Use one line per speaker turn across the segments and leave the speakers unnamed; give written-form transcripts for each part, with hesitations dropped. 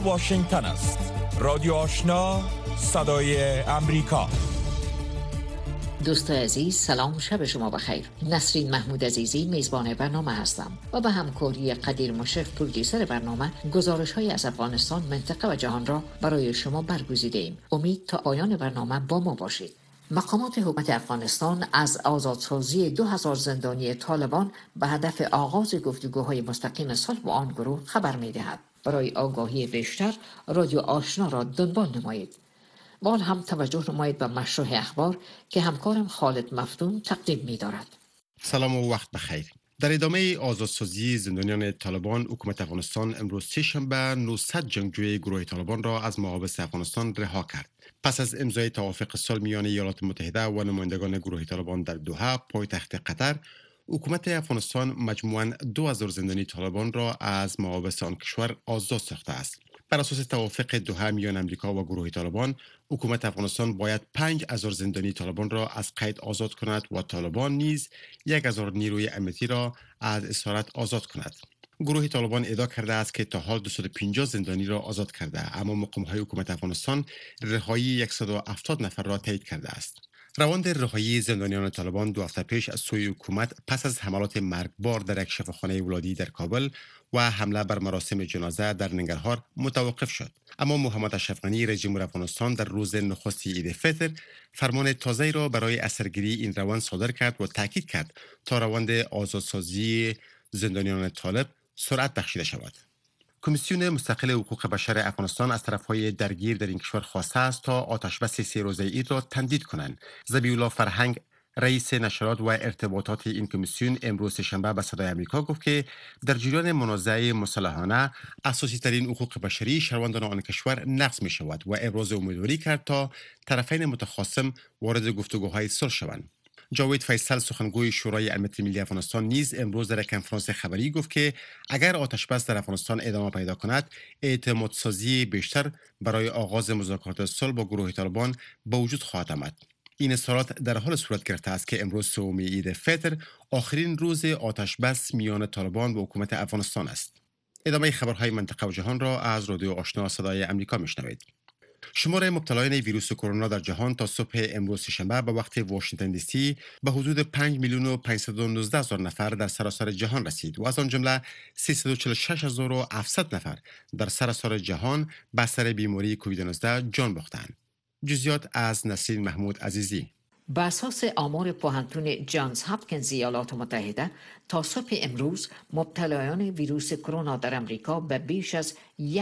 واشنگتن است. رادیو آشنا، صدای امریکا.
دوست عزیز، سلام، شب شما بخیر. نسرین محمود عزیزی میزبان برنامه هستم و به همکاری قدیر مشرف پرودیسر برنامه گزارش‌های از افغانستان، منطقه و جهان را برای شما برگزیده ایم. امید تا پایان برنامه با ما باشید. مقامات حکومت افغانستان از آزادسازی 2000 زندانی طالبان به هدف آغاز گفتگوهای مستقیم صلح با آن گروه خبر می‌دهد. برای آگاهی بیشتر رادیو آشنا را دنبال نمایید. بال هم توجه نمایید به مشروع اخبار که همکارم خالد مفتون تقدیم می دارد.
سلام و وقت بخیر. در ادامه آزادسازی زندانیان طالبان، حکومت افغانستان امروز سه‌شنبه 900 جنگجوی گروه طالبان را از محابس افغانستان رها کرد. پس از امضای توافق صلح میان ایالات متحده و نمایندگان گروه طالبان در دوحه، پایتخت قطر، حکومت افغانستان مجموعاً 2000 زندانی طالبان را از محابس آن کشور آزاد ساخته است. بر اساس توافق دوحه میان امریکا و گروه طالبان، حکومت افغانستان باید 5000 زندانی طالبان را از قید آزاد کند و طالبان نیز 1000 نیروی امنیتی را از اسارت آزاد کند. گروه طالبان ادعا کرده است که تا حال 250 زندانی را آزاد کرده، اما مقام‌های حکومت افغانستان رهایی 170 نفر را تایید کرده است. روند رهایی زندانیان طالبان 2 هفته پیش از سوی حکومت پس از حملات مرگبار در یک شفاخانه ولادی در کابل و حمله بر مراسم جنازه در ننگرهار متوقف شد. اما محمد اشرف غنی رئیس جمهور افغانستان در روز نخست عید فطر فرمان تازه‌ای را برای اثرگیری این روند صادر کرد و تاکید کرد تا روند آزادسازی زندانیان طالب سرعت بخشیده شود. کمیسیون مستقل حقوق بشر افغانستان از طرفهای درگیر در این کشور خواسته است تا آتشبس 3 روزه عید را تمدید کنند. ذبیح الله فرهنگ، رئیس نشرات و ارتباطات این کمیسیون، امروز شنبه به صدای امریکا گفت که در جریان منازعه مسلحانه اساسی ترین حقوق بشری شهروندان آن کشور نقض می شود و ابراز امیدواری کرد تا طرفین متخاصم وارد گفتگوهای صلح شوند. جاوید فیصل، سخنگوی شورای امنیت ملی افغانستان، نیز امروز در کنفرانس خبری گفت که اگر آتشبس در افغانستان ادامه پیدا کند، اعتماد سازی بیشتر برای آغاز مذاکرات صلح با گروه طالبان به وجود خواهد آمد. این اظهارات در حال صورت گرفته است که امروز سوم عید فطر آخرین روز آتشبس میان طالبان و حکومت افغانستان است. ادامه خبرهای منطقه و جهان را از رادیو آشنا صدای امریکا میشنوید. شمار مبتلایان ویروس کرونا در جهان تا صبح امروز شنبه به وقت واشنگتن دی سی به حدود 5,519,000 نفر در سراسر جهان رسید و از آن جمله 346,700 نفر در سراسر جهان به اثر بیماری کووید 19 جان باختند. جزئیات از نسرین محمود عزیزی.
بر اساس آمار پوهنتون جانز هاپکینز ایالات متحده، تا صبح امروز مبتلایان ویروس کرونا در امریکا به بیش از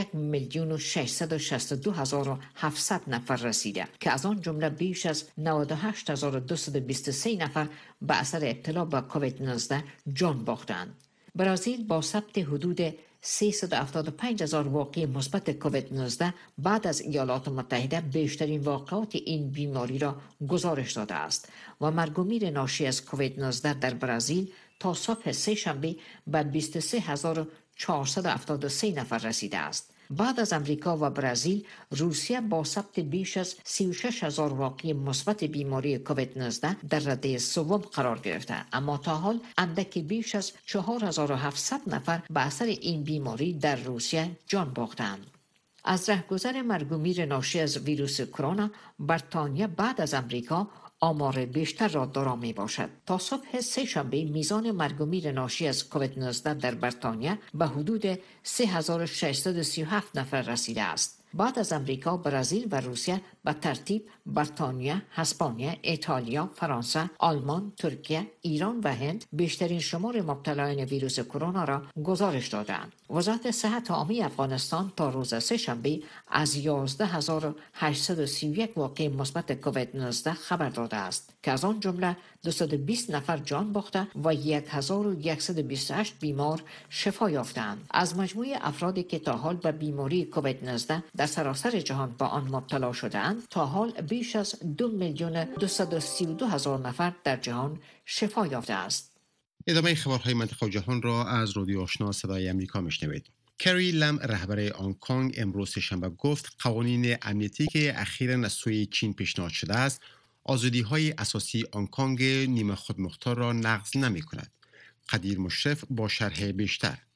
1,662,700 نفر رسیده که از آن جمله بیش از 98,223 نفر به اثر ابتلا به کووید 19 جان باختند. برزیل با ثبت حدود 375,000 واقعه مثبت کووید 19 بعد از ایالات متحده بیشترین واقعات این بیماری را گزارش داده است و مرگ و میر ناشی از کووید 19 در برزیل تا صبح سه‌شنبه به 23,473 نفر رسیده است. بعد از امریکا و برزیل، روسیه با ثبت بیش از 36,000 واقعه مثبت بیماری کووید 19 در رده سوم قرار گرفته، اما تا حال اندکی بیش از 4,700 نفر به اثر این بیماری در روسیه جان باختند. از رهگذر مرگ و میر ناشی از ویروس کرونا، بریتانیا بعد از امریکا آمار بیشتر را دارا می باشد. تا صبح سه‌شنبه میزان مرگ و میر ناشی از کووید 19 در بریتانیا به حدود 3,637 نفر رسیده است. بعد از امریکا، برزیل و روسیه به ترتیب بریتانیا، اسپانیا، ایتالیا، فرانسه، آلمان، ترکیه، ایران و هند بیشترین شمار مبتلایان ویروس کرونا را گزارش دادند. وزارت صحت عامه افغانستان تا روز سه‌شنبه از 11,831 واقعه مثبت کووید 19 خبر داده است که از آن جمله 220 نفر جان باخته و 1128 بیمار شفا یافتند. از مجموع افرادی که تا حال به بیماری کووید 19 در سراسر جهان با آن مبتلا شده‌اند، تا حال بیش از 2,232,000 نفر در جهان شفا یافته است.
ادامه خبرهای منطقه و جهان را از رادیو آشنا صدای امریکا میشنوید. کری لم، رهبر هنگ کنگ، امروز شنبه گفت قوانین امنیتی که اخیراً از سوی چین پیشنهاد شده است آزادی‌های اساسی هنگ کنگ نیمه خودمختار را نقض نمی‌کند. قدیر مشرف با شرح بیشتر.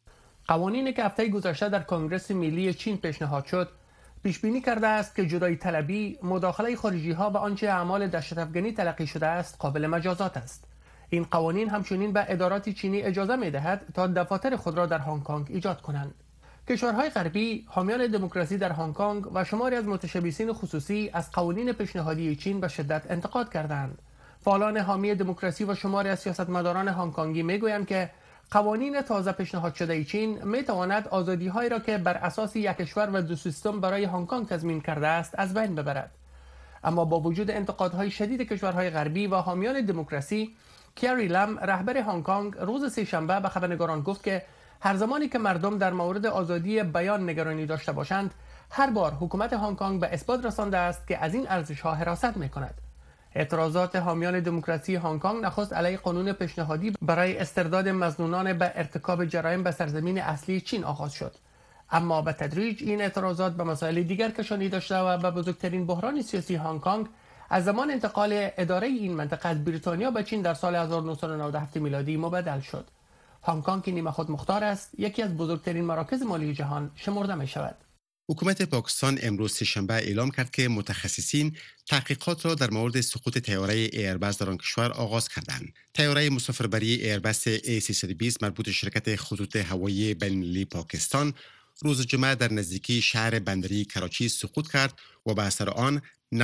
قوانینی که هفته گذشته در کنگره ملی چین پیشنهاد شد پیش بینی کرده است که جدایی طلبی، مداخله خارجی ها و آنچه اعمال دهشت افکنی تلقی شده است قابل مجازات است. این قوانین همچنین به ادارات چینی اجازه می دهد تا دفاتر خود را در هنگ کنگ ایجاد کنند. کشورهای غربی، حامیان دموکراسی در هنگ کنگ و شماری از متشبثین خصوصی از قوانین پیشنهادی چین به شدت انتقاد کردند. فعالان حامی دموکراسی و شماری از سیاستمداران هنگ کنگی میگویند که قوانین تازه پیشنهاد شده چین می تواند آزادی‌هایی را که بر اساس یک کشور و دو سیستم برای هنگ کنگ تضمین کرده است از بین ببرد. اما با وجود انتقادهای شدید کشورهای غربی و حامیان دموکراسی، کری لم، رهبر هنگ کنگ، روز سه‌شنبه به خبرنگاران گفت که هر زمانی که مردم در مورد آزادی بیان نگرانی داشته باشند، هر بار حکومت هنگ کنگ به اثبات رسانده است که از این ارزش‌ها حراست می‌کند. اعتراضات حامیان دموکراسی هنگ کنگ نخست علیه قانون پیشنهادی برای استرداد مظنونان به ارتکاب جرایم به سرزمین اصلی چین آغاز شد. اما به تدریج این اعتراضات به مسائل دیگر کشانی داشته و به بزرگترین بحران سیاسی هنگ کنگ از زمان انتقال اداره این منطقه از بریتانیا به چین در سال 1997 میلادی مبدل شد. هنگ کنگ که نیمه خود مختار است، یکی از بزرگترین مراکز مالی جهان شمرده می شود.
حکومت پاکستان امروز سه‌شنبه اعلام کرد که متخصصین تحقیقات را در مورد سقوط طیاره ایربس در آن کشور آغاز کردند. طیاره مسافربری ایربس A320 مربوط به شرکت خطوط هوایی بین‌المللی پاکستان روز جمعه در نزدیکی شهر بندری کراچی سقوط کرد و به اثر آن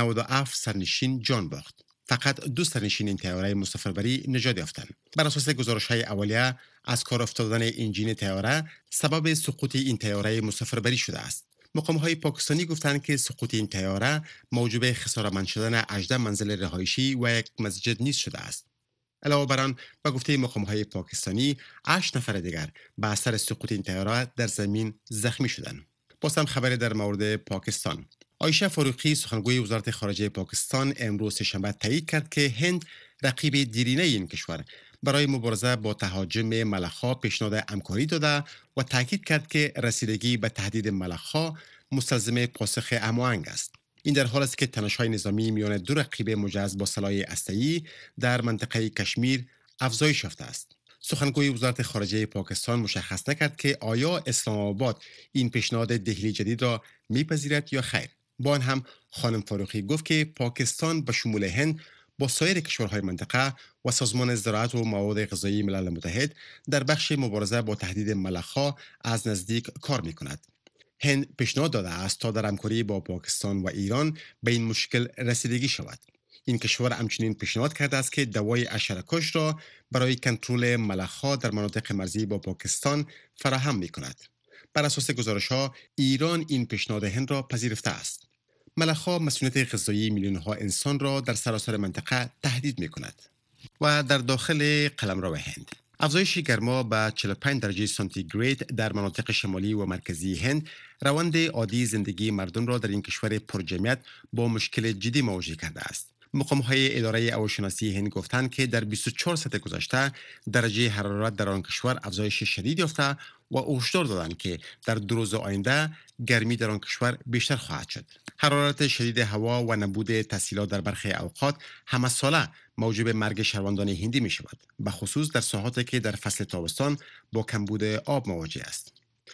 97 سرنشین جان باخت. فقط 2 سرنشین این طیاره مسافربری نجات یافتند. بر اساس گزارش‌های اولیه، از کار افتادن انجین طیاره سبب سقوط این طیاره مسافربری شده است. مقام‌های پاکستانی گفتند که سقوط این طیاره موجب خسارتمند شدن 18 منزل رهایشی و یک مسجد نیز شده است. علاوه بر آن، به گفته مقام‌های پاکستانی، 8 نفر دیگر به اثر سقوط این طیاره در زمین زخمی شدند. باز هم خبری در مورد پاکستان. عایشه فاروقی، سخنگوی وزارت خارجه پاکستان، امروز سه‌شنبه تایید کرد که هند رقیب دیرینه این کشور برای مبارزه با تهاجم ملخ‌ها پیشنهاد همکاری داده و تاکید کرد که رسیدگی به تهدید ملخ‌ها مستلزم پاسخ هماهنگ است. این در حالی است که تنش‌های نظامی میان دو رقیب مجهز با سلاح هسته‌ای در منطقه کشمیر افزایش یافته است. سخنگوی وزارت خارجه پاکستان مشخص نکرد که آیا اسلام آباد این پیشنهاد دهلی جدید را میپذیرد یا خیر. با آن هم خانم فاروقی گفت که پاکستان به شمول هند با سایر کشورهای منطقه و سازمان زراعت و مواد غذایی ملل متحد در بخش مبارزه با تهدید ملخ‌ها از نزدیک کار می‌کند. هند پیشنهاد داده است تا در همکاری با پاکستان و ایران به این مشکل رسیدگی شود. این کشور همچنین پیشنهاد کرده است که دوای حشره‌کش را برای کنترل ملخ‌ها در مناطق مرزی با پاکستان فراهم می‌کند. بر اساس گزارش‌ها، ایران این پیشنهاد هند را پذیرفته است. ملخ‌ها مسئولیت غذایی میلیون‌ها انسان را در سراسر منطقه تهدید می‌کند. و در داخل قلمرو هند، افزایش گرما به 45 درجه سانتیگراد در مناطق شمالی و مرکزی هند روند عادی زندگی مردم را در این کشور پرجمعیت با مشکل جدی مواجه کرده است. مقام‌های اداره هواشناسی هند گفتند که در 24 ساعت گذشته درجه حرارت در آن کشور افزایش شدید یافته و هشدار دادند که در 2 روز آینده گرمی در آن کشور بیشتر خواهد شد. حرارت شدید هوا و نبود تسهیلات در برخی اوقات همه ساله موجب مرگ شهروندان هندی می شود، به خصوص در ساحاتی که در فصل تابستان با کمبود آب مواجه است.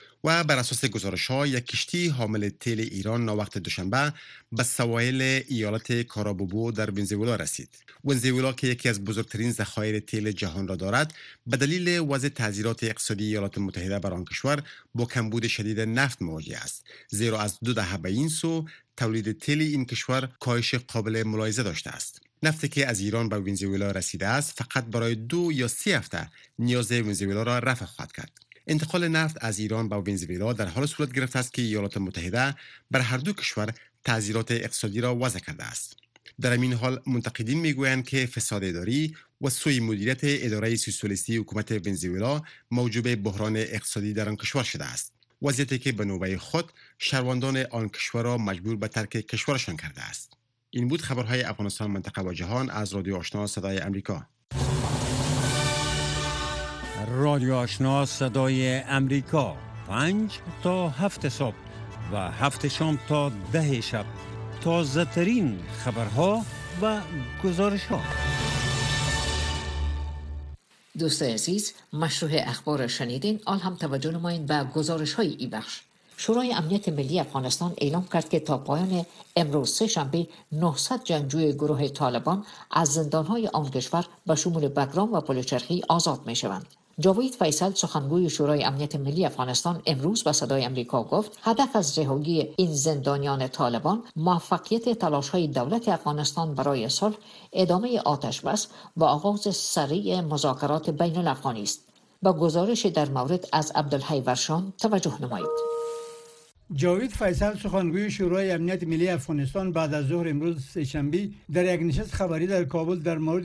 و بر اساس گزارش‌ها، یک کشتی حامل تیل ایران ناوقت دوشنبه به سواحل ایالت کارابوبو در ونزوئلا رسید. ونزوئلا که یکی از بزرگترین ذخایر تیل جهان را دارد، به دلیل وضع تعذیرات اقتصادی ایالات متحده بر آن کشور با کمبود شدید نفت مواجه است، زیرا از 2 دهه به این سو تولید تیل این کشور کاهش قابل ملاحظه داشته است. نفتی که از ایران به ونزوئلا رسیده است فقط برای 2 یا 3 هفته نیاز ونزوئلا را رفع خواهد کرد. انتقال نفت از ایران به ونزوئلا در حال صورت گرفته است که ایالات متحده بر هر دو کشور تعذیرات اقتصادی را وضع کرده است. در این حال منتقدین میگویند که فساد اداری و سوء مدیریت اداره سوسیالیستی حکومت ونزوئلا موجب بحران اقتصادی در آن کشور شده است. وضعیتی که به نوبه خود شهروندان آن کشور را مجبور به ترک کشورشان کرده است. این بود خبرهای افغانستان، منطقه و جهان از رادیو آشنا صدای امریکا.
رادیو آشنا صدای امریکا 5 تا 7 صبح و 7 شام تا 10 شب، تازه ترین خبرها و گزارش‌ها.
دوست عزیز، مشروع اخبار شنیدین. آل هم توجه نمایید به گزارش های ای بخش. شورای امنیت ملی افغانستان اعلام کرد که تا پایان امروز سه‌شنبه 900 جنگجوی گروه طالبان از زندان‌های آن کشور به شمول بگرام و پلچرخی آزاد می‌شوند. جاوید فیصل، سخنگوی شورای امنیت ملی افغانستان، امروز به صدای امریکا گفت هدف از رهایی این زندانیان طالبان موفقیت تلاش‌های دولت افغانستان برای صلح، ادامه آتش‌بس و آغاز سریع مذاکرات بین الافغانی است. با گزارش در مورد از عبدالحی ورشان توجه نمایید.
جاوید فیصل، سخنگوی شورای امنیت ملی افغانستان، بعد از ظهر امروز سه‌شنبه در یک نشست خبری در کابل در مورد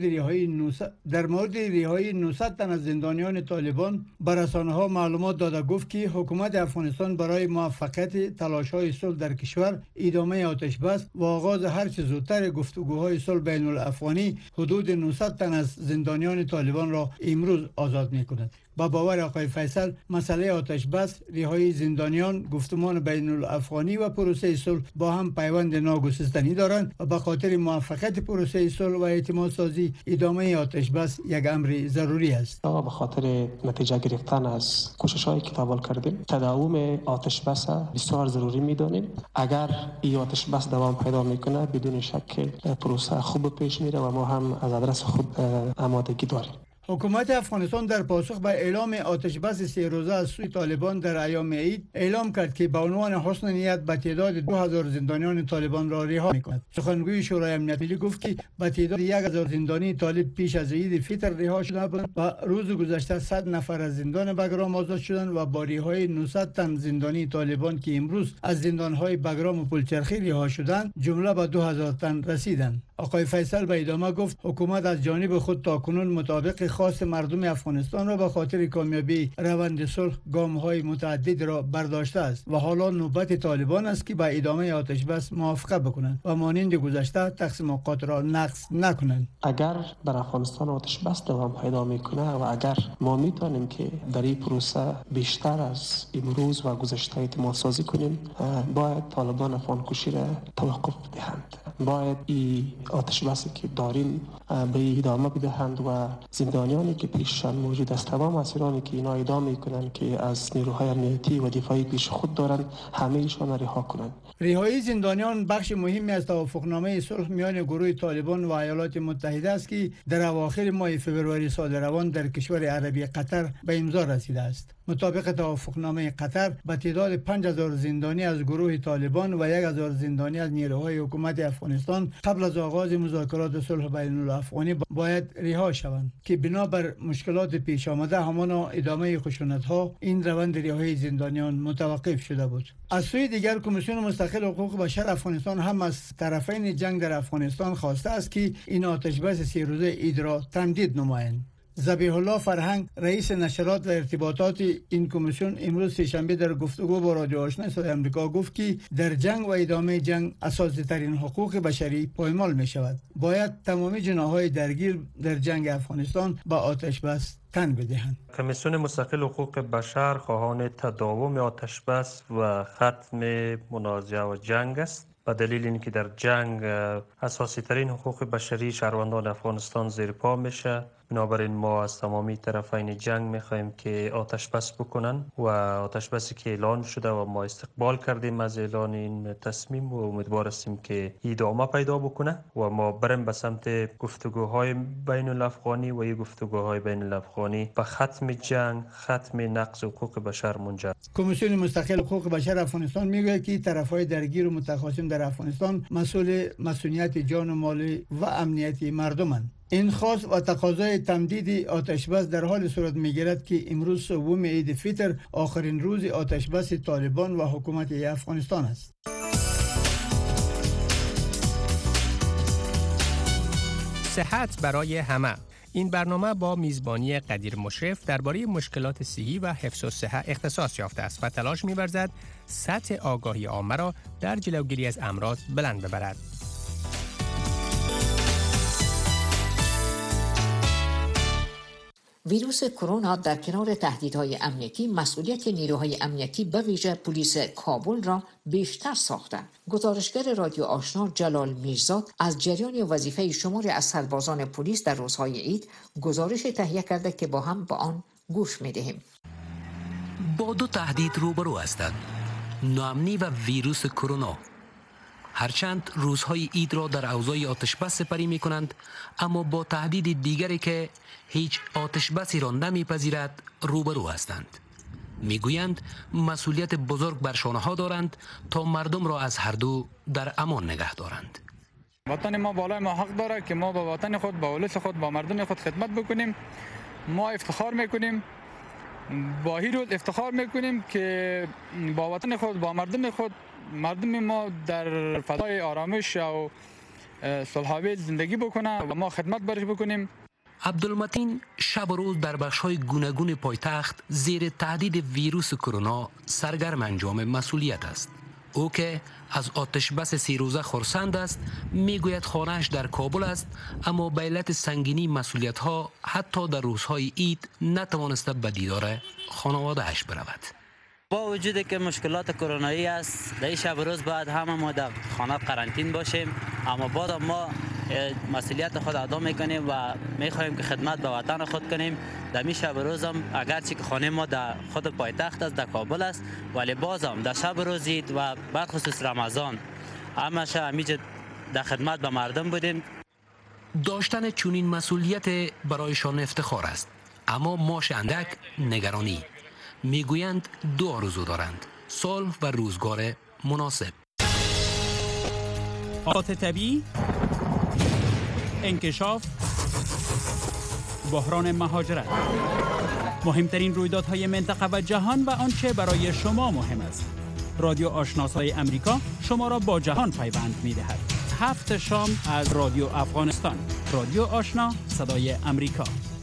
رهایی 900 تن از زندانیان طالبان به رسانه‌ها معلومات داده. گفت که حکومت افغانستان برای موفقیت تلاش‌های صلح در کشور، ادامه آتش‌بس و آغاز هر چه زودتر گفتگوهای صلح بین الافغانی حدود 900 تن از زندانیان طالبان را امروز آزاد می‌کند. با باور آقای فیصل، مسئله آتش‌بس، رهایی زندانیان، گفتمان بین الافغانی و پروسه صلح با هم پیوند ناگسستنی دارند و به خاطر موفقیت پروسه صلح و اعتماد سازی ادامه آتش‌بس یک امر ضروری است.
به خاطر نتیجه گرفتن از کوشش‌هایی که تحول کردیم، تداوم آتش‌بس بسیار ضروری می‌دانیم. اگر این آتش‌بس دوام پیدا می‌کنه، بدون شک پروسه خوب پیش میره و ما هم از آدرس خود آمادگی داریم.
حکومت افغانستان در پاسخ به اعلام آتش‌بس 3 روزه از سوی طالبان در ایام عید اعلام کرد که به عنوان حسن نیت به تعداد 2000 زندانیان طالبان را رها می‌کند. سخنگوی شورای امنیت ملی گفت که به تعداد 1000 زندانی طالب پیش از عید فطر رها شدند و روز گذشته 100 نفر از زندان بگرام آزاد شدند و با رهایی 900 تن زندانی طالبان که امروز از زندان‌های بگرام و پلچرخی رها شدند، جمله به 2000 تن رسیدند. آقای فیصل به ادامه گفت حکومت از جانب خود تاکنون مطابق خواست مردم افغانستان را به خاطر کامیابی روند صلح گام‌های متعدد را برداشته است و حالا نوبت طالبان است که به ادامه آتش‌بس موافقت بکنند و مانند گذشته تقسیم اوقات را نقض نکنند.
اگر در افغانستان آتش‌بس دوام پیدا میکنه و اگر ما میتونیم که در این پروسه بیشتر از امروز و گذشته اعتماد سازی کنیم، باید طالبان افغانکشی را توقف بدهند. باید این آتش‌بسی که داریم به ادامه بدهند و زندانیانی که پیششان موجود است، تمام اسیرانی که اینا ادعا میکنند که از نیروهای امنیتی و دفاعی پیش خود دارند، همه ایشان رها کنند.
رهایی زندانیان بخش مهمی از توافقنامه صلح میان گروه طالبان و ایالات متحده است که در اواخر ماه فوریه سال روان در کشور عربی قطر به امضا رسیده است. مطابق توافقنامه قطر، به تعداد 5000 زندانی از گروه طالبان و 1000 زندانی از نیروهای حکومت افغانستان قبل از آغاز مذاکرات صلح بین الافغانی باید رها شوند که بنابر مشکلات پیش آمده همانا ادامه خشونت‌ها این روند رهایی زندانیان متوقف شده بود. از سوی دیگر، کمیسیون مستقل حقوق بشر افغانستان هم از طرفین جنگ در افغانستان خواسته است که این آتش‌بس 3 روزه عید را تمدید نمایند. ذبیح الله فرهنگ، رئیس نشرات و ارتباطات این کمیسیون، امروز سه‌شنبه در گفتگو با رادیو آشنا صدای آمریکا گفت که در جنگ و ادامه جنگ اساسی ترین حقوق بشری پایمال می شود. باید تمامی جناح‌های درگیر در جنگ افغانستان با آتش‌بس تن بدهند.
کمیسیون مستقل حقوق بشر خواهان تداوم آتش‌بس و ختم منازعه و جنگ است. به دلیل اینکه در جنگ اساسی ترین حقوق بشری شهروندان افغانستان زیر پا میشه، بنابراین ما از تمامی طرفین جنگ میخواهیم که آتش بس بکنن و آتش بسی که اعلان شده و ما استقبال کردیم از اعلان این تصمیم و امیدوار هستیم که ادامه پیدا بکنه و ما بریم به سمت گفتگوهای بین الافغانی و این گفتگوهای بین الافغانی به ختم جنگ، ختم نقض حقوق بشر منجر.
کمیسیون مستقل حقوق بشر افغانستان میگه که طرفهای درگیر و متخاصم در افغانستان مسئولیت جان و مال و امنیت مردمند. این خواست و تقاضای تمدید آتش‌بس در حال صورت می‌گیرد که امروز سوم عید فطر آخرین روز آتش‌بس طالبان و حکومت افغانستان است.
صحت برای همه. این برنامه با میزبانی قدیر مشرف درباره مشکلات صحی و حفظ الصحه اختصاص یافته است و تلاش می‌ورزد سطح آگاهی عامه را در جلوگیری از امراض بلند ببرد.
ویروس کرونا در کنار تهدیدهای امنیتی مسئولیت نیروهای امنیتی به ویژه پلیس کابل را بیشتر ساخته. گزارشگر رادیو آشنا جلال میرزاد از جریان وظیفه شماری از سربازان پلیس در روزهای عید گزارش تهیه کرده که با هم به آن گوش می‌دهیم.
با دو تهدید روبرو هستند: ناامنی و ویروس کرونا. هرچند روزهای عید را در اوضاع آتشبس سپری می کنند، اما با تهدید دیگری که هیچ آتشبسی را نمیپذیرد روبرو هستند. میگویند مسئولیت بزرگ بر شانه‌ها دارند تا مردم را از هر دو در امان نگه دارند.
وطن ما بالای ما حق داره که ما با وطن خود، با اولس خود، با مردم خود خدمت بکنیم. ما افتخار میکنیم، با هی روز افتخار میکنیم که با وطن خود، با مردم خود، مردم ما در فضای آرامش و صلح‌آمیز زندگی بکنه و ما خدمت برش بکنیم.
عبدالمتین شب و روز در بخش‌های گوناگون پایتخت زیر تهدید ویروس کرونا سرگرم انجام مسئولیت است. او که از آتشبس 3 روزه خرسند است، میگوید خانه‌اش در کابل است، اما به علت سنگینی مسئولیت‌ها حتی در روزهای عید نتوانسته به دیدار خانواده‌اش برود.
با وجودی که مشکلات کرونایی است، در این شب روز باید همه ما در خانه قرنطین باشیم، اما بعد ما مسئولیت خود ادا میکنیم و میخواهیم که خدمت به وطن خود کنیم. در این شب روز هم اگرچه که خانه ما در خود پایتخت است، در کابل است، ولی باز هم در شب روز عید و بعد خصوص رمضان همشه همیشه در خدمت به مردم بودیم.
داشتن چنین مسئولیت برایشان افتخار است، اما ماش اندک نگرانی. میگویند 2 آرزو دارند: صلح و روزگار مناسب.
آفات طبیعی، انکشاف، بحران مهاجرت، مهمترین رویدادهای منطقه و جهان و آنچه برای شما مهم است. رادیو آشنا صدای امریکا شما را با جهان پیوند می‌دهد. 7 شام از رادیو افغانستان. رادیو آشنا صدای امریکا.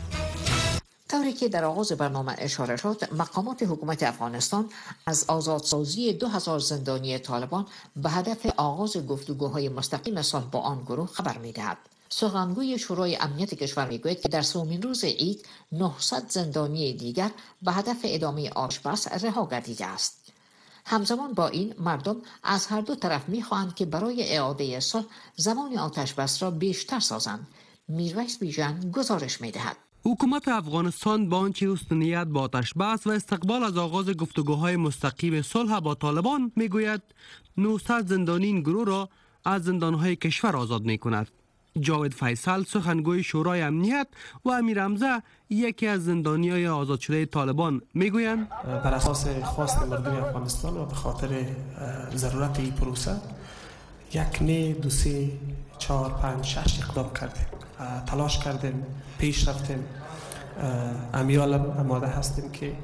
طوری که در آغاز برنامه اشاره شد، مقامات حکومت افغانستان از آزادسازی 2000 زندانی طالبان به هدف آغاز گفتگوهای مستقیم صلح با آن گروه خبر می‌دهد. سخنگوی شورای امنیت کشور میگوید که در 3مین روز عید 900 زندانی دیگر به هدف ادامه آتشبس رها گردیده است. همزمان با این مردم از هر دو طرف می‌خواهند که برای اعاده صلح زمان آتشبس را بیشتر سازند. میرویس بیژن گزارش می‌دهد.
حکومت افغانستان با آنچه حسن با آتشبس و استقبال از آغاز گفتگوهای مستقیم صلح با طالبان میگوید 900 زندانی این گروه را از زندانهای کشور آزاد میکند. جاوید فیصل سخنگوی شورای امنیت و امیر حمزه یکی از زندانیای آزاد شده طالبان میگویند
بر اساس خواست مردم افغانستان و به خاطر ضرورت این پروسه 1 نه 2 3 4 5 6 اقدام کردیم، تلاش کردیم، پیش رفتیم. امیال آماده هستیم که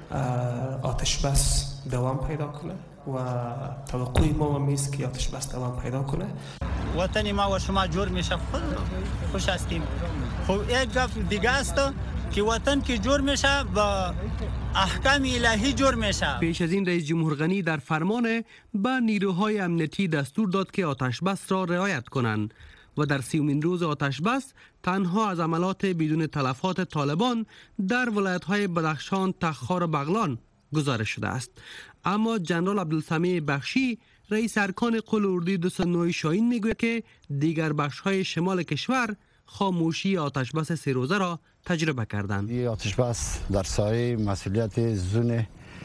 آتش بس دوام پیدا کنه و توقعی ما میست که آتش بس دوام پیدا کنه.
وطن ما و شما جور میشه، خود خوش هستیم. خب یک گفت دیگه است که وطن که جور میشه و احکام الهی جور میشه.
پیش از این رئیس جمهور غنی در فرمان به نیروهای امنیتی دستور داد که آتش بس را رعایت کنند و در 30مین روز آتش بس تنها از عملات بدون تلفات طالبان در ولایت‌های بدخشان، تخار و بغلان گزارش شده است. اما جنرال عبدالسمیع بخشی رئیس ارکان قل اردوی 209 شاهین میگوید که دیگر بخش‌های شمال کشور خاموشی آتش بس 3 روزه را تجربه کردند.
این آتش بس در سایه مسئولیت زون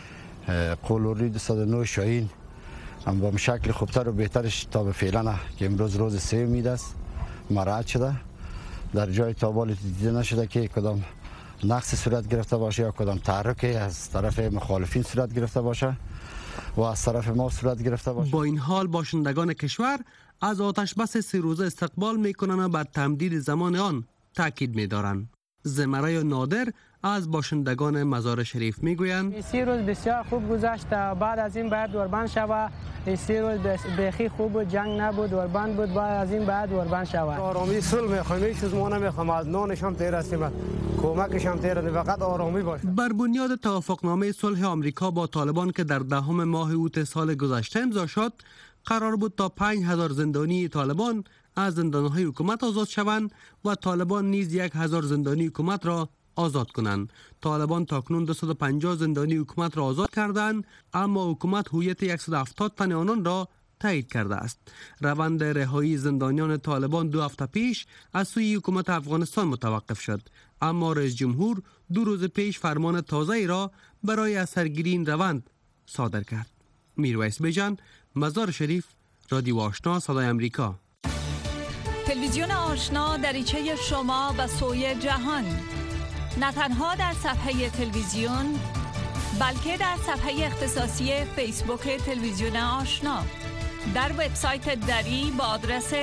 قل اردوی 209 شاهین هم با شکل خوبتر و بهترش تا به فعلا که امروز روز 3 امید است مراعات شده. در جای تابال دیده نشده که کدام نقص صورت گرفته باشه یا کدام تحرک از طرف مخالفین صورت گرفته باشه و از طرف ما صورت گرفته باشه.
با این حال باشندگان کشور از آتش بس 3 روزه استقبال میکنند و بر تمدید زمان آن تاکید میدارند. زمره نادر از باشندگان مزار شریف میگویند
3 روز بسیار خوب گذشت، بعد از این باید دوربند شود. 3 روز بخی خوب بود، جنگ نبود، دوربند بود، بعد از این باید دوربند شود.
آرامی صلح میخوایم، هیچ چیز ما نمیخوایم، از نانش هم تیر هستیم، کمکش هم تیر، فقط آرامی باشه.
بر بنیاد توافقنامه صلح آمریکا با طالبان که در 10 ماه اوت سال گذشته امضا شد، قرار بود تا 5000 زندانی طالبان از زندانهای حکومت آزاد شوند و طالبان نیز 1000 زندانی حکومت را آزاد کنند. طالبان تاکنون 250 زندانی حکومت را آزاد کردند، اما حکومت هویت 170 تن آنان را تایید کرده است. روند رهایی زندانیان طالبان 2 هفته پیش از سوی حکومت افغانستان متوقف شد، اما رئیس جمهور 2 روز پیش فرمان تازه‌ای را برای از سرگیری این روند صادر کرد. میرویس بیجان، مزار شریف، رادیو آشنا صدای امریکا.
تلویزیون آشنا دریچه شما به سوی جهان، نه تنها در صفحه تلویزیون بلکه در صفحه اختصاصی فیسبوک تلویزیون آشنا، در وبسایت دری با آدرس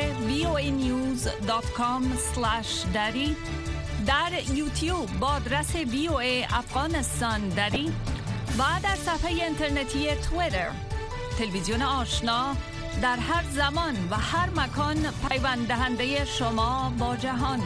voanews.com/dari، در یوتیوب با آدرس VOA افغانستان دری و در صفحه اینترنتی توییتر. تلویزیون آشنا در هر زمان و هر مکان پیوند دهنده شما با جهان.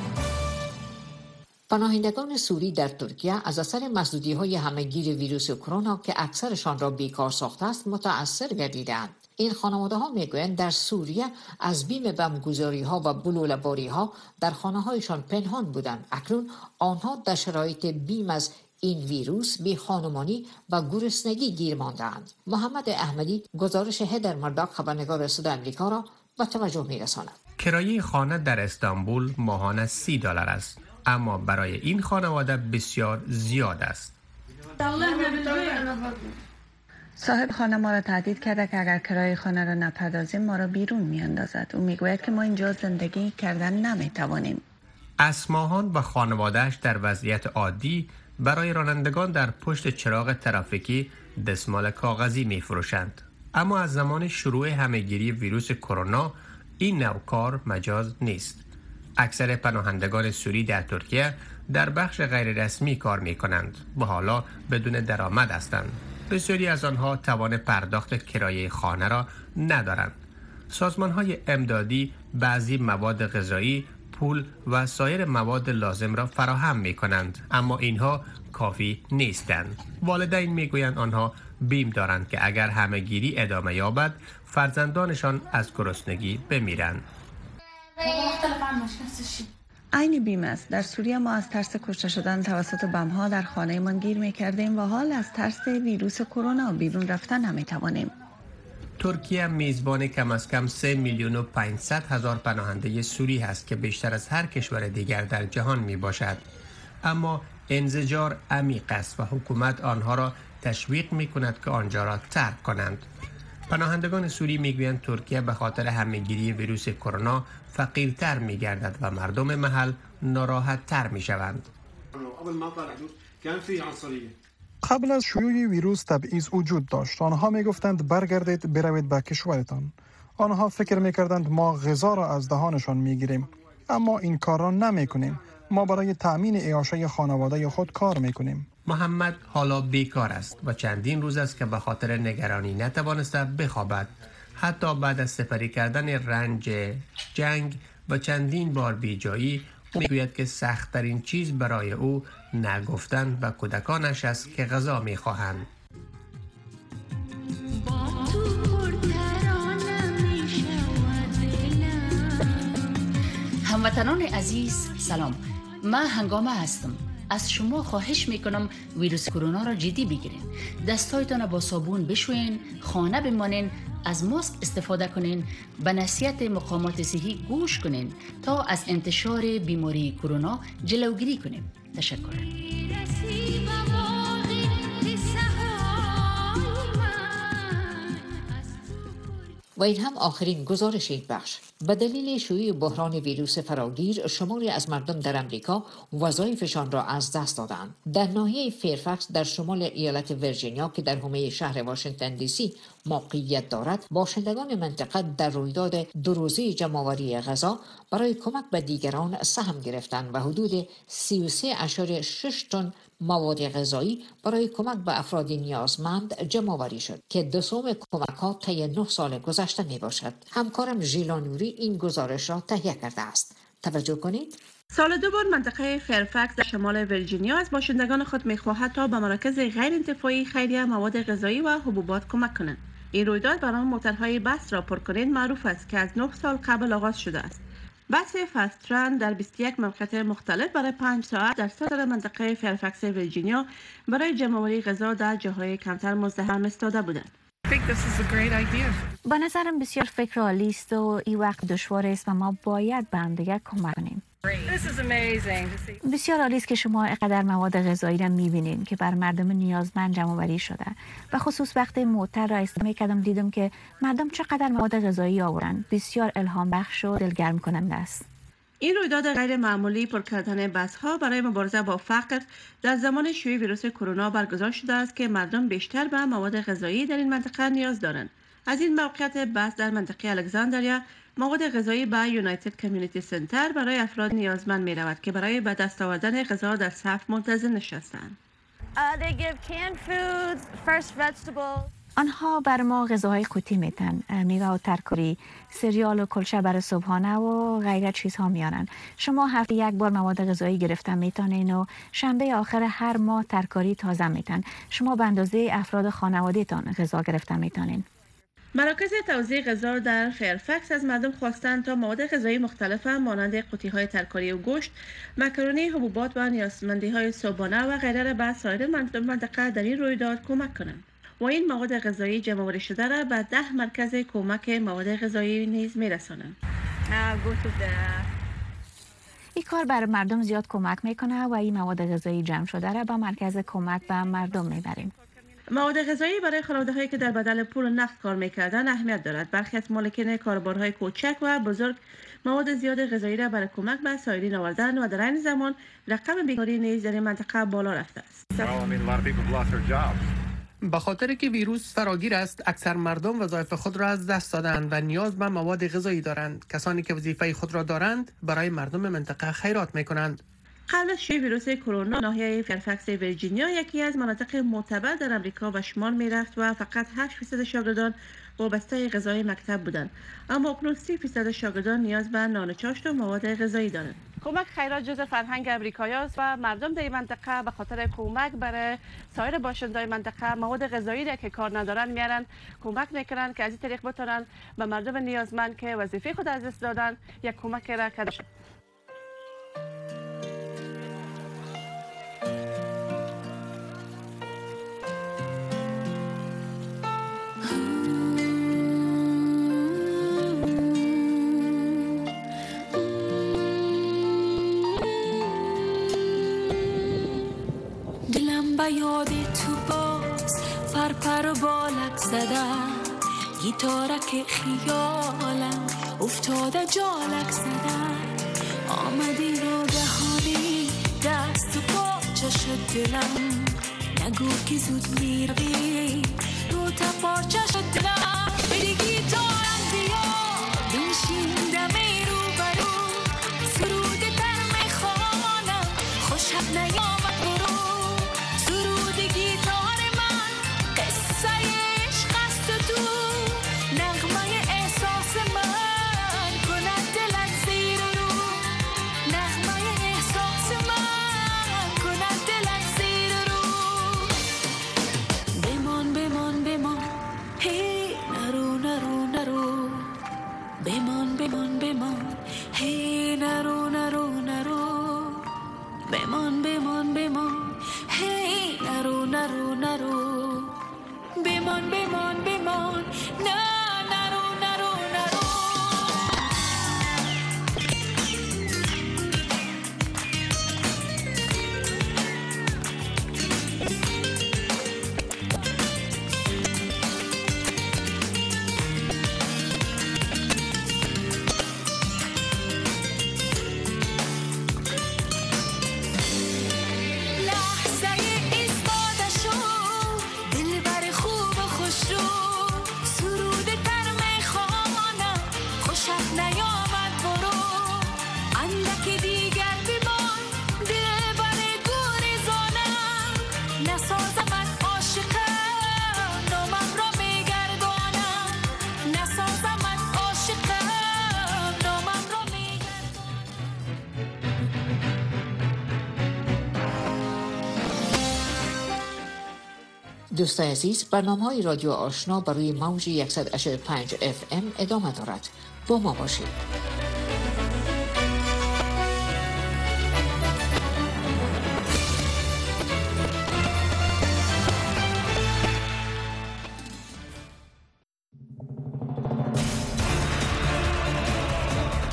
پناهندگان سوری در ترکیه از اثر محدودیت‌های همه‌گیر ویروس کرونا که اکثرشان را بیکار ساخته است متأثر گردیدند. این خانواده‌ها میگویند در سوریه از بیم بمبگذاری‌ها و بلوله‌باری‌ها در خانه‌هایشان پنهان بودند. اکنون آنها در شرایط بیم از این ویروس بی خانمانی و گرسنگی گیر مانده‌اند. محمد احمدی گزارش هدر مرداک خبرنگار صدای آمریکا را به توجه می‌رساند.
کرایه خانه در استانبول ماهانه $30 است، اما برای این خانواده بسیار زیاد است.
صاحب خانه ما را تهدید کرده که اگر کرایه خانه را نپردازیم ما را بیرون میاندازد. او میگوید که ما اینجا زندگی کردن نمیتوانیم.
اسماهان و خانوادهش در وضعیت عادی برای رانندگان در پشت چراغ ترافیکی دستمال کاغذی میفروشند، اما از زمان شروع همهگیری ویروس کرونا این نوع کار مجاز نیست. اکثر پناهندگان سوری در ترکیه در بخش غیر رسمی کار می کنند و حالا بدون درآمد هستند. بسیاری از آنها توان پرداخت کرایه خانه را ندارند. سازمان‌های امدادی بعضی مواد غذایی، پول و سایر مواد لازم را فراهم می کنند، اما اینها کافی نیستند. والدین می گویند آنها بیم دارند که اگر همهگیری ادامه یابد فرزندانشان از گرسنگی بمیرند.
عین بیم است. در سوریه ما از ترس کشته شدن توسط بمب‌ها در خانه‌مان گیر می‌کردیم و حال از ترس ویروس کرونا بیرون رفتن نمی‌توانیم.
ترکیه میزبان کم از کم 3,500,000 پناهنده سوری است که بیشتر از هر کشور دیگر در جهان میباشد، اما انزجار عمیق است و حکومت آنها را تشویق می‌کند که آنجا را ترک کنند. پناهندگان سوری میگویند ترکیه به خاطر همهگیری ویروس کرونا فقیرتر میگردد و مردم محل ناراحت‌تر میشوند.
قبل از شیوع ویروس تبعیض وجود داشت. آنها میگفتند برگردید بروید به کشورتان. آنها فکر میکردند ما غذا را از دهانشان میگیریم، اما این کار را نمیکنیم. ما برای تأمین اعاشه خانواده خود کار میکنیم.
محمد حالا بیکار است و چندین روز است که به خاطر نگرانی نتوانسته بخوابد. حتی بعد از سپری کردن رنج جنگ و چندین بار بیجایی، او میگوید که سخت‌ترین چیز برای او نگفتن به کودکانش است که غذا میخواهند.
هموطنان عزیز سلام، من هنگامه هستم. از شما خواهش میکنم ویروس کرونا را جدی بگیرین. دستایتان را با صابون بشوین، خانه بمانین، از ماسک استفاده کنین، به نصیحت مقامات صحی گوش کنین تا از انتشار بیماری کرونا جلوگیری کنیم. تشکر.
و این هم آخرین گزارش این بخش. به دلیل شیوع بحران ویروس فراگیر، شماری از مردم در امریکا وظایفشان را از دست دادند. در ناحیه فیرفکس در شمال ایالت ویرجینیا که در حومه شهر واشنگتن دی سی موقعیت دارد، باشندگان منطقه در رویداد 2 روزه جمع‌آوری غذا برای کمک به دیگران سهم گرفتند و حدود 33.6 تن مواد غذایی برای کمک به افراد نیازمند جمع‌آوری شد که دوم کمک‌ها طی 9 سال گذشته میباشد. همکارم ژیلا نوری این گزارش را تهیه کرده است. توجه کنید.
سال 2 بار منطقه فیرفکس در شمال ویرجینیا از باشندگان خود می‌خواهد تا به مراکز غیر انتفاعی خیریه مواد غذایی و حبوبات کمک کنند. این رویداد برای موترهای بس را پر کنید معروف است که از 9 سال قبل آغاز شده است. بس فست ترن در 21 موقعیت مختلف برای 5 ساعت در صدر منطقه فرفکس ویرجینیا برای جمع‌آوری غذا در جاهای کمتر مزدحم ایستاده بودند.
با نظرم بسیار فکر عالی است و این وقت دشوار است و ما باید به هم دیگر کمک کنیم. بسیار عالی است که شما اینقدر مواد غذایی را می‌بینید که بر مردم نیازمند جمع‌آوری شده و خصوص وقتی معطر را استفاده کردم دیدم که مردم چقدر مواد غذایی آوردند. بسیار الهام بخش و دلگرم کننده است.
این رویداد غیر معمولی پر کردن بس‌ها برای مبارزه با فقر در زمان شیوع ویروس کرونا برگزار شده است که مردم بیشتر به مواد غذایی در این منطقه نیاز دارند. از این موقعیت بس در منطقه الکساندریا مواد غذایی به یونایتد کمیونیتی سنتر برای افراد نیازمند می رود که برای به دست آوردن غذا در صف منتظر نشستند.
آنها بر ما غذاهای قوطی میتن، میوه و ترکاری، سریال و کلچه برای صبحانه و غیره چیزها میارن. شما هفته یک بار مواد غذایی گرفتن میتونین و شنبه آخر هر ماه ترکاری تازه میتن. شما به اندازه افراد خانواده تان غذا گرفتن میتونین.
مراکز توزیع غذا در فیرفکس از مردم خواستند تا مواد غذایی مختلف مانند قوطی‌های ترکاری و گوشت، مکرونی، حبوبات و نیازمندی‌های صبحانه و غیره را به سایر منطقه در این رویداد کمک کنند. و این مواد غذایی جمع‌آوری شده را به 10 مرکز کمک مواد غذایی نیز می‌رسانند.
این کار بر مردم زیاد کمک میکنه و این مواد غذایی جمع شده را به مرکز کمک به مردم میبریم.
مواد غذایی برای خانواده‌هایی که در بدل پول نقد کار می‌کردند اهمیت دارد. برخی از مالکین کاروبارهای کوچک و بزرگ مواد زیاد غذایی را برای کمک به سایرین آوردند و در این زمان رقم بیکاری نیز در این منطقه بالا رفته است.
به خاطر که ویروس فراگیر است، اکثر مردم وظایف خود را از دست دادند و نیاز به مواد غذایی دارند. کسانی که وظیفه خود را دارند برای مردم منطقه خیرات می‌کنند.
قبل از شیوع ویروس کرونا ناحیه فیرفکس ویرجینیا یکی از مناطق معتبر در امریکا و شمال میرفت و فقط 8% شاگردان وابسته غذای مکتب بودند، اما اکنون 30% شاگردان نیاز به نان و چاشت و مواد غذایی دارند. کمک خیرات جزء فرهنگ امریکایی است و مردم در این منطقه به خاطر کمک برای سایر باشندگان منطقه مواد غذایی را که کار ندارند میارن کمک میکنند که از این طریق بتونن به مردم نیازمند که وظیفه خود از دست دادن یک کمک را کرده شد.
به یاد تو باز پرپر و بالک زدم، گیتارک خیالم افتاده جالک زدم، آمدی ناگهانی دست و پاچه شد دلم، نگو که زود میروی رو تا پارچه شد دلم، بری گیتارم بیا بنشین دمی رو برو، سرود تر میخوانم خوشم نیامد برو،
دوستان عزیز، برنامه‌های رادیو آشنا بر روی موج 100.5 FM ادامه دارد. با ما باشید.